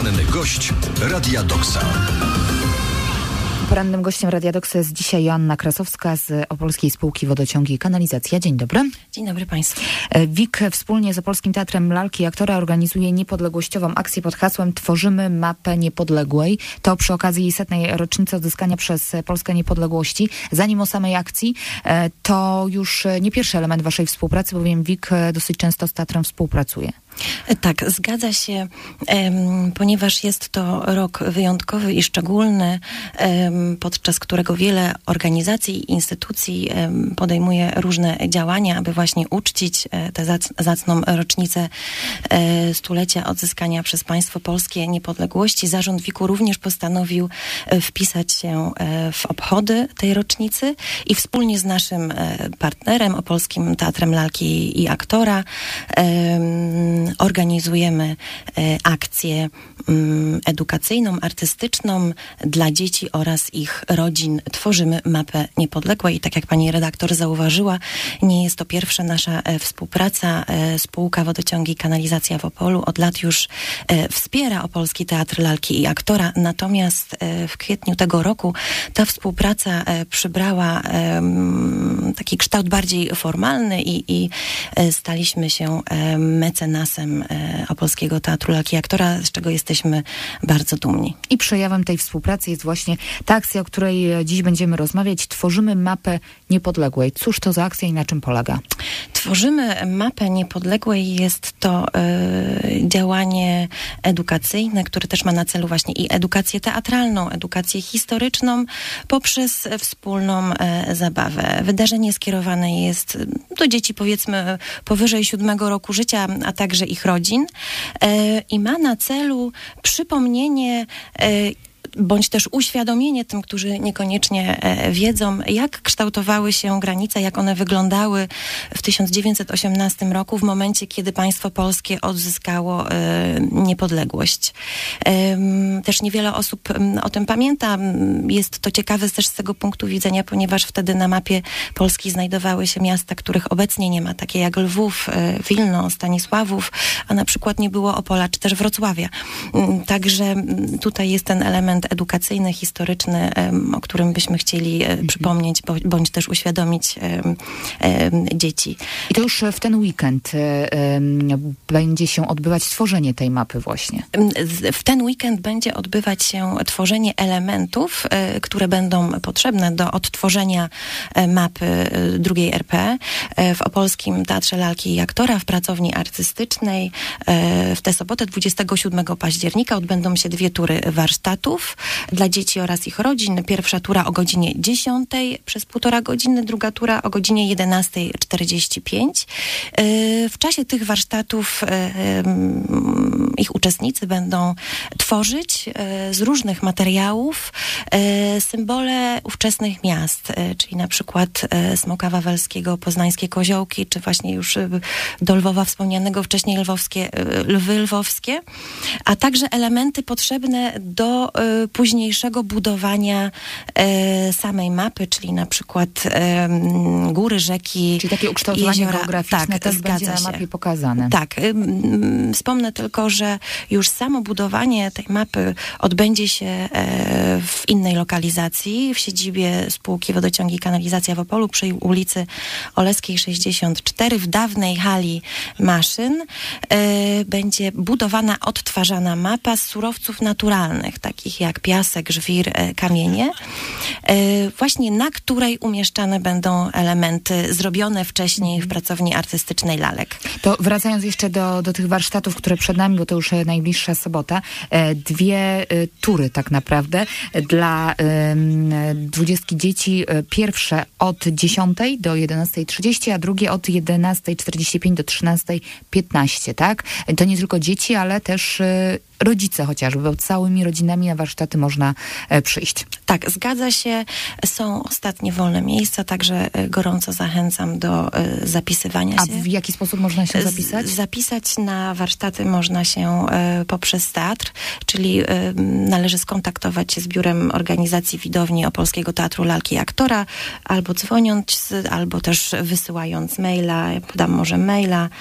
Poranny gość Radia Doksa. Porannym gościem Radia Doksa jest dzisiaj Joanna Krasowska z Opolskiej Spółki Wodociągi i Kanalizacja. Dzień dobry. Dzień dobry Państwu. WIK wspólnie z Opolskim Teatrem Lalki i Aktora organizuje niepodległościową akcję pod hasłem Tworzymy mapę niepodległej. To przy okazji 100. rocznicy odzyskania przez Polskę niepodległości. Zanim o samej akcji, to już nie pierwszy element waszej współpracy, bowiem WIK dosyć często z teatrem współpracuje. Tak, zgadza się, ponieważ jest to rok wyjątkowy i szczególny, podczas którego wiele organizacji i instytucji podejmuje różne działania, aby właśnie uczcić tę zacną rocznicę stulecia odzyskania przez państwo polskie niepodległości. Zarząd WIK-u również postanowił wpisać się w obchody tej rocznicy i wspólnie z naszym partnerem, Opolskim Teatrem Lalki i Aktora, organizujemy akcję edukacyjną, artystyczną dla dzieci oraz ich rodzin. Tworzymy mapę niepodległej i tak jak pani redaktor zauważyła, nie jest to pierwsza nasza współpraca. Spółka Wodociągi i Kanalizacja w Opolu od lat już wspiera Opolski Teatr Lalki i Aktora, natomiast w kwietniu tego roku ta współpraca przybrała taki kształt bardziej formalny i staliśmy się mecenasem Opolskiego Teatru Lalki i Aktora, z czego jesteśmy bardzo dumni. I przejawem tej współpracy jest właśnie ta akcja, o której dziś będziemy rozmawiać. Tworzymy mapę niepodległej. Cóż to za akcja i na czym polega? Tworzymy mapę niepodległej. Jest to działanie edukacyjne, które też ma na celu właśnie i edukację teatralną, edukację historyczną poprzez wspólną zabawę. Wydarzenie skierowane jest do dzieci powiedzmy powyżej 7 roku życia, a także ich rodzin i ma na celu przypomnienie bądź też uświadomienie tym, którzy niekoniecznie wiedzą, jak kształtowały się granice, jak one wyglądały w 1918 roku, w momencie, kiedy państwo polskie odzyskało niepodległość. Też niewiele osób o tym pamięta. Jest to ciekawe też z tego punktu widzenia, ponieważ wtedy na mapie Polski znajdowały się miasta, których obecnie nie ma, takie jak Lwów, Wilno, Stanisławów, a na przykład nie było Opola, czy też Wrocławia. Także tutaj jest ten element edukacyjny, historyczny, o którym byśmy chcieli przypomnieć, bądź też uświadomić dzieci. I to już w ten weekend będzie się odbywać tworzenie tej mapy właśnie. W ten weekend będzie odbywać się tworzenie elementów, które będą potrzebne do odtworzenia mapy II RP w Opolskim Teatrze Lalki i Aktora w pracowni artystycznej. W tę sobotę 27 października odbędą się 2 tury warsztatów dla dzieci oraz ich rodzin. Pierwsza tura o godzinie 10 przez 1,5 godziny, druga tura o godzinie 11:45. W czasie tych warsztatów ich uczestnicy będą tworzyć z różnych materiałów symbole ówczesnych miast, czyli na przykład Smoka Wawelskiego, poznańskie koziołki, czy właśnie już do Lwowa wspomnianego wcześniej lwy lwowskie, a także elementy potrzebne do późniejszego budowania samej mapy, czyli na przykład góry, rzeki, czyli takie ukształtowanie jeziora. geograficzne Tak, też będzie na mapie pokazane. Tak. Wspomnę tylko, że już samo budowanie tej mapy odbędzie się w innej lokalizacji, w siedzibie Spółki Wodociągi i Kanalizacja w Opolu przy ulicy Oleskiej 64 w dawnej hali maszyn. Będzie budowana, odtwarzana mapa z surowców naturalnych, takich jak piasek, żwir, kamienie, właśnie na której umieszczane będą elementy zrobione wcześniej w pracowni artystycznej lalek. To wracając jeszcze do tych warsztatów, które przed nami, bo to już najbliższa sobota, 2 tury tak naprawdę dla 20 dzieci. Pierwsze od 10 do 11:30, a drugie od 11:45 do 13:15, tak? To nie tylko dzieci, ale też rodzice chociażby, bo całymi rodzinami na warsztaty warsztaty można przyjść. Tak, zgadza się. Są ostatnie wolne miejsca, także gorąco zachęcam do zapisywania się. A w jaki sposób można się zapisać? Zapisać na warsztaty można się poprzez teatr, czyli należy skontaktować się z Biurem Organizacji Widowni Opolskiego Teatru Lalki i Aktora, albo dzwoniąc, albo też wysyłając maila. Ja podam może maila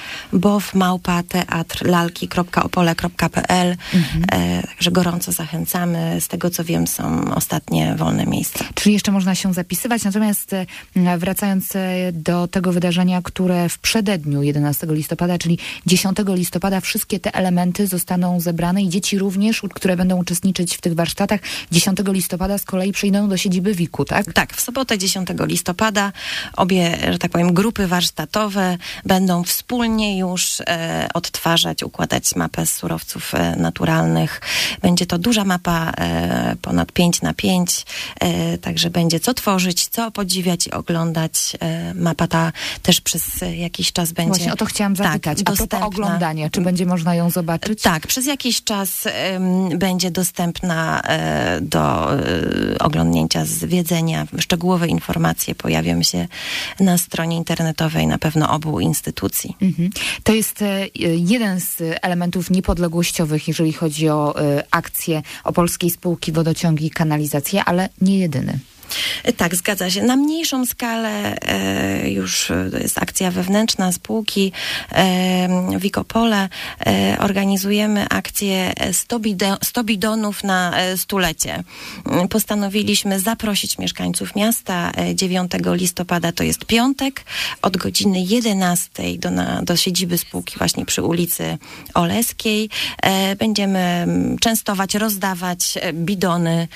bow@teatrlalki.opole.pl. Także gorąco zachęcamy. Z tego co wiem, są ostatnie wolne miejsca. Czyli jeszcze można się zapisywać, natomiast wracając do tego wydarzenia, które w przededniu 11 listopada, czyli 10 listopada, wszystkie te elementy zostaną zebrane i dzieci również, które będą uczestniczyć w tych warsztatach, 10 listopada z kolei przyjdą do siedziby WIK-u, tak? Tak, w sobotę 10 listopada obie, że tak powiem, grupy warsztatowe będą wspólnie już odtwarzać, układać mapę z surowców naturalnych. Będzie to duża mapa, ponad 5x5, także będzie co tworzyć, co podziwiać i oglądać. Mapa ta też przez jakiś czas będzie... Właśnie o to chciałam zapytać. Tak, a propos oglądania, czy będzie można ją zobaczyć? Tak, przez jakiś czas będzie dostępna do oglądnięcia, zwiedzenia. Szczegółowe informacje pojawią się na stronie internetowej na pewno obu instytucji. To jest jeden z elementów niepodległościowych, jeżeli chodzi o akcję Opolskiej Spółki Wodociągi i Kanalizacje, ale nie jedyny. Tak, zgadza się. Na mniejszą skalę już to jest akcja wewnętrzna spółki WIK Opole. Organizujemy akcję 100 bidonów na stulecie. Postanowiliśmy zaprosić mieszkańców miasta 9 listopada, to jest piątek, od godziny 11 do siedziby spółki właśnie przy ulicy Oleskiej. Będziemy częstować, rozdawać bidony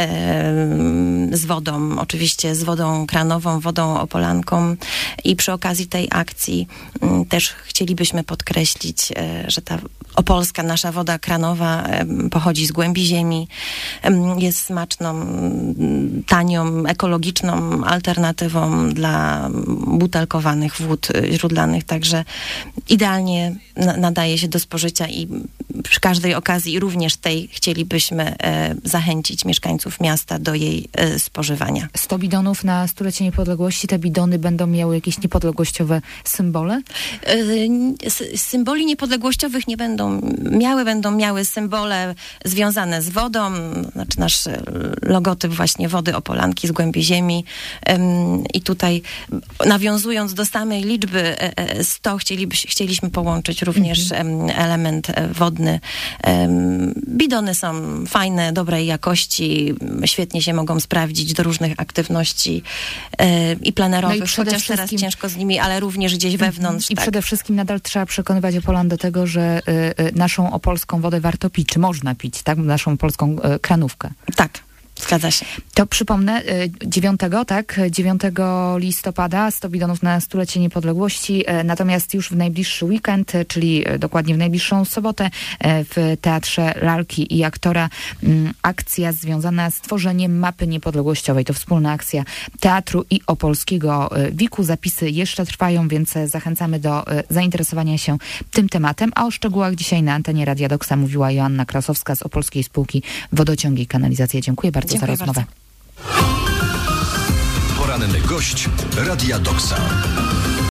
z wodą. Oczywiście z wodą kranową, wodą opolanką i przy okazji tej akcji też chcielibyśmy podkreślić, że ta opolska nasza woda kranowa pochodzi z głębi ziemi, jest smaczną, tanią, ekologiczną alternatywą dla butelkowanych wód źródlanych, także idealnie nadaje się do spożycia i przy każdej okazji, również tej, chcielibyśmy zachęcić mieszkańców miasta do jej spożywania. 100 bidonów na stulecie niepodległości. Te bidony będą miały jakieś niepodległościowe symbole? Symboli niepodległościowych nie będą miały symbole związane z wodą, znaczy nasz logotyp właśnie wody Opolanki z głębi ziemi. I tutaj nawiązując do samej liczby 100, chcieliśmy połączyć również element wodny. Bidony są fajne, dobrej jakości, świetnie się mogą sprawdzić do różnych aktywności i plenerowych, no i chociaż teraz ciężko z nimi, ale również gdzieś wewnątrz. I tak. przede wszystkim nadal trzeba przekonywać Opolan do tego, że naszą opolską wodę warto pić, czy można pić, tak? Naszą polską kranówkę. Tak. Zgadza się. To przypomnę, 9 listopada 100 bidonów na stulecie niepodległości, natomiast już w najbliższy weekend, czyli dokładnie w najbliższą sobotę w Teatrze Lalki i Aktora akcja związana z tworzeniem mapy niepodległościowej. To wspólna akcja teatru i opolskiego WIK-u. Zapisy jeszcze trwają, więc zachęcamy do zainteresowania się tym tematem, a o szczegółach dzisiaj na antenie Radia Doksa mówiła Joanna Krasowska z Opolskiej Spółki Wodociągi i Kanalizacje. Dziękuję bardzo za rozmowę. Poranny gość Radia Doksa.